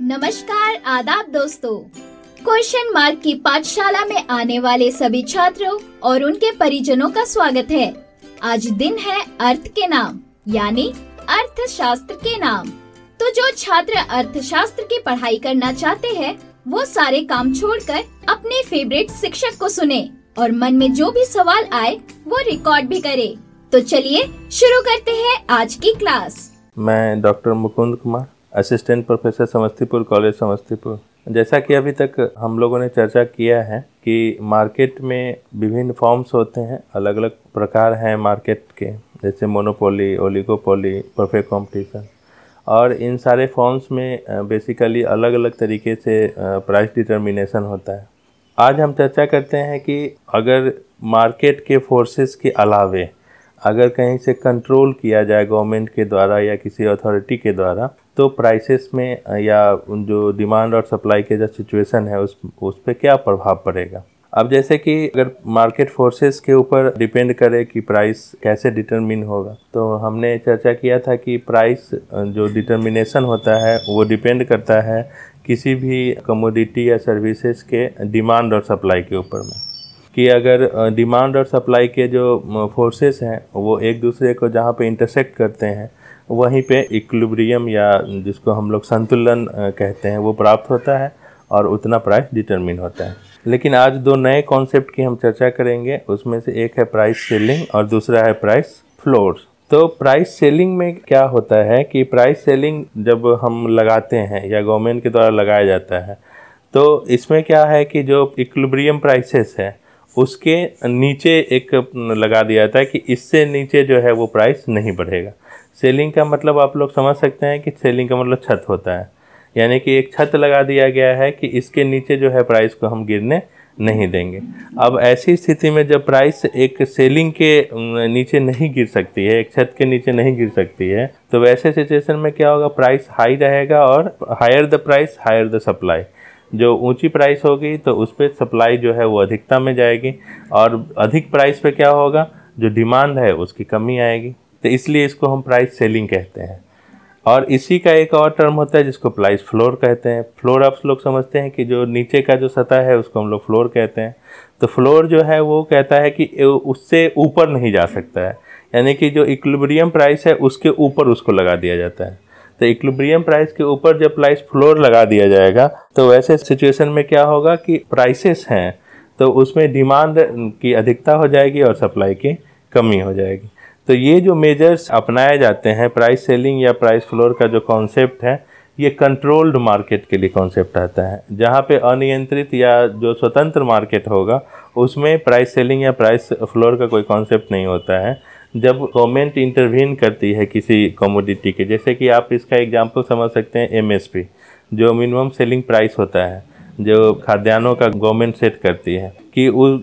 नमस्कार, आदाब दोस्तों। क्वेश्चन मार्क की पाठशाला में आने वाले सभी छात्रों और उनके परिजनों का स्वागत है। आज दिन है अर्थ के नाम यानी अर्थशास्त्र के नाम। तो जो छात्र अर्थशास्त्र की पढ़ाई करना चाहते हैं वो सारे काम छोड़कर अपने फेवरेट शिक्षक को सुने और मन में जो भी सवाल आए वो रिकॉर्ड भी करे। तो चलिए शुरू करते हैं आज की क्लास। मैं doctor Mukund Kumar, assistant professor Samastipur college Samastipur. जैसा कि अभी तक हम लोगों ने चर्चा किया है कि मार्केट में विभिन्न फॉर्म्स होते हैं, अलग अलग प्रकार हैं मार्केट के, जैसे मोनोपोली, ओलिगोपोली, परफेक्ट कंपटीशन। और इन सारे फॉर्म्स में बेसिकली अलग अलग तरीके से प्राइस डिटर्मिनेशन होता है। आज हम चर्चा करते हैं कि अगर मार्केट के फोर्सेस के अलावे अगर कहीं से कंट्रोल किया जाए गवर्नमेंट के द्वारा या किसी अथॉरिटी के द्वारा, तो प्राइसेस में या जो डिमांड और सप्लाई के जो सिचुएशन है उस पर क्या प्रभाव पड़ेगा। अब जैसे कि अगर मार्केट फोर्सेस के ऊपर डिपेंड करे कि प्राइस कैसे डिटरमिन होगा, तो हमने चर्चा किया था कि प्राइस जो डिटर्मिनेशन होता है वो डिपेंड करता है किसी भी कमोडिटी या सर्विसेज के डिमांड और सप्लाई के ऊपर में, कि अगर डिमांड और सप्लाई के जो फोर्सेस हैं वो एक दूसरे को जहाँ पे इंटरसेक्ट करते हैं वहीं पे इक्विलिब्रियम या जिसको हम लोग संतुलन कहते हैं वो प्राप्त होता है और उतना प्राइस डिटरमिन होता है। लेकिन आज दो नए कॉन्सेप्ट की हम चर्चा करेंगे। उसमें से एक है प्राइस सेलिंग और दूसरा है प्राइस फ्लोर। तो प्राइस सेलिंग में क्या होता है कि प्राइस सेलिंग जब हम लगाते हैं या गवर्नमेंट के द्वारा लगाया जाता है, तो इसमें क्या है कि जो इक्विलिब्रियम प्राइसेस है उसके नीचे एक लगा दिया जाता है कि इससे नीचे जो है वो प्राइस नहीं बढ़ेगा। सेलिंग का मतलब आप लोग समझ सकते हैं कि सेलिंग का मतलब छत होता है, यानी कि एक छत लगा दिया गया है कि इसके नीचे जो है प्राइस को हम गिरने नहीं देंगे। अब ऐसी स्थिति में जब प्राइस एक सेलिंग के नीचे नहीं गिर सकती है, एक छत के नीचे नहीं गिर सकती है, तो वैसे सिचुएशन में क्या होगा, प्राइस हाई रहेगा और higher the price higher the supply. जो ऊंची प्राइस होगी तो उस पर सप्लाई जो है वो अधिकता में जाएगी और अधिक प्राइस पे क्या होगा, जो डिमांड है उसकी कमी आएगी। तो इसलिए इसको हम प्राइस सेलिंग कहते हैं। और इसी का एक और टर्म होता है जिसको प्राइस फ्लोर कहते हैं। फ्लोर आप लोग समझते हैं कि जो नीचे का जो सतह है उसको हम लोग फ्लोर कहते हैं। तो फ्लोर जो है वो कहता है कि उससे ऊपर नहीं जा सकता है, यानी कि जो इक्विलिब्रियम प्राइस है उसके ऊपर उसको लगा दिया जाता है। तो इक्विलिब्रियम प्राइस के ऊपर जब प्राइस फ्लोर लगा दिया जाएगा तो वैसे सिचुएशन में क्या होगा कि प्राइसेस हैं तो उसमें डिमांड की अधिकता हो जाएगी और सप्लाई की कमी हो जाएगी। तो ये जो मेजर्स अपनाए जाते हैं प्राइस सेलिंग या प्राइस फ्लोर का जो कॉन्सेप्ट है, ये कंट्रोल्ड मार्केट के लिए कॉन्सेप्ट आता है। जहाँ पे अनियंत्रित या जो स्वतंत्र मार्केट होगा उसमें प्राइस सेलिंग या प्राइस फ्लोर का कोई कॉन्सेप्ट नहीं होता है। जब गवर्नमेंट इंटरवीन करती है किसी कमोडिटी के, जैसे कि आप इसका एग्जांपल समझ सकते हैं एमएसपी, जो मिनिमम सेलिंग प्राइस होता है जो खाद्यान्नों का गवर्नमेंट सेट करती है कि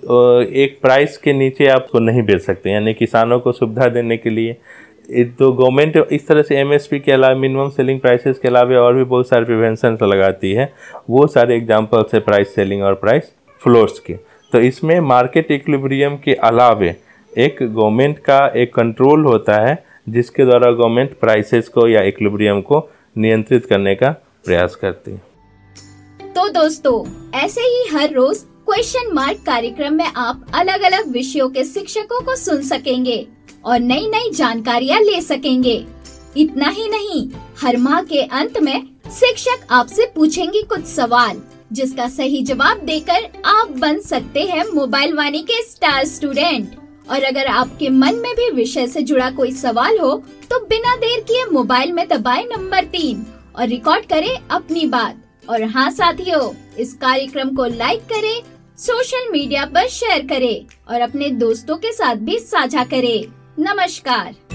एक प्राइस के नीचे आपको नहीं बेच सकते, यानी किसानों को सुविधा देने के लिए। तो गवर्नमेंट इस तरह से एमएसपी के अलावा मिनिमम सेलिंग प्राइसेस के अलावा और भी बहुत सारे प्रिवेंशन लगाती है। वो सारे एग्जांपल्स है प्राइस सेलिंग और प्राइस फ्लोर्स के। तो इसमें मार्केट इक्विलिब्रियम के अलावे एक गवर्नमेंट का एक कंट्रोल होता है जिसके द्वारा गवर्नमेंट प्राइसेस को या इक्विलिब्रियम को नियंत्रित करने का प्रयास करती है। तो दोस्तों, ऐसे ही हर रोज क्वेश्चन मार्क कार्यक्रम में आप अलग अलग विषयों के शिक्षकों को सुन सकेंगे और नई नई जानकारियाँ ले सकेंगे। इतना ही नहीं, हर माह के अंत में शिक्षक आपसे पूछेंगे कुछ सवाल जिसका सही जवाब देकर आप बन सकते हैं मोबाइल वाणी के स्टार स्टूडेंट। और अगर आपके मन में भी विषय से जुड़ा कोई सवाल हो तो बिना देर किए मोबाइल में दबाएं नंबर 3 और रिकॉर्ड करें अपनी बात। और हाँ साथियों, इस कार्यक्रम को लाइक करें, सोशल मीडिया पर शेयर करें और अपने दोस्तों के साथ भी साझा करें। नमस्कार।